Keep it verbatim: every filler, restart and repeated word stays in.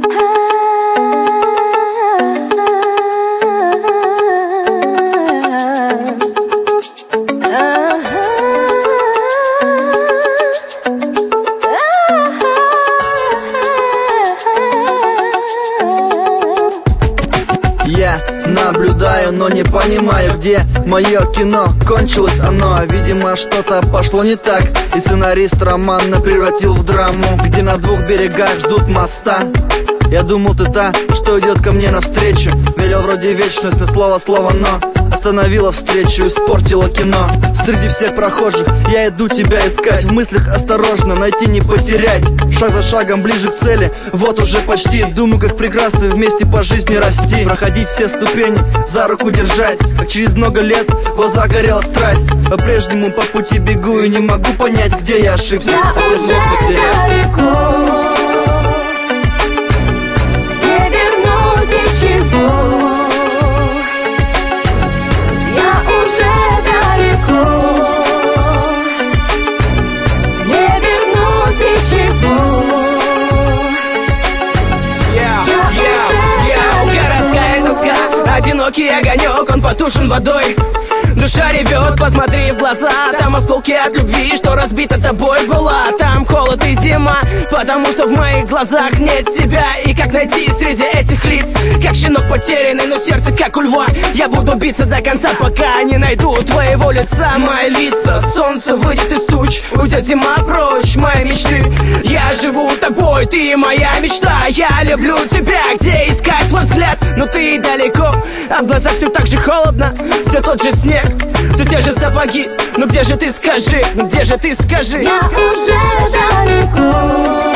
Я наблюдаю, но не понимаю, где мое кино. Кончилось оно, видимо, что-то пошло не так, и сценарист романа превратил в драму, где на двух берегах ждут моста. Я думал, ты та, что идет ко мне навстречу. Верил вроде вечность, но слово-слово «но» остановила встречу, испортила кино. Среди всех прохожих я иду тебя искать, в мыслях осторожно, найти не потерять. Шаг за шагом ближе к цели, вот уже почти. Думаю, как прекрасно вместе по жизни расти, проходить все ступени, за руку держась, как через много лет глаза горела страсть. По-прежнему по пути бегу и не могу понять, где я ошибся. Я уже далеко, не вернуть ничего. Я уже далеко, не вернуть ничего. Yeah, yeah, yeah. Городская тоска, одинокий огонек, он потушен водой. Душа ревет, посмотри в глаза, там осколки от любви, что разбита тобой была. Там холод и зима, потому что в моих глазах нет тебя. И как найти среди этих лиц, как щенок потерянный, но сердце как у льва. Я буду биться до конца, пока не найду твоего лица. Мои лица, солнце выйдет из туч, уйдет зима прочь, мои мечты. Я живу тобой, ты моя мечта. Я люблю тебя, где искать твой взгляд, но ты далеко, а в глазах все так же холодно, все тот же снег, все те же сапоги. Ну где же ты, скажи, ну где же ты, скажи? Я уже далеко.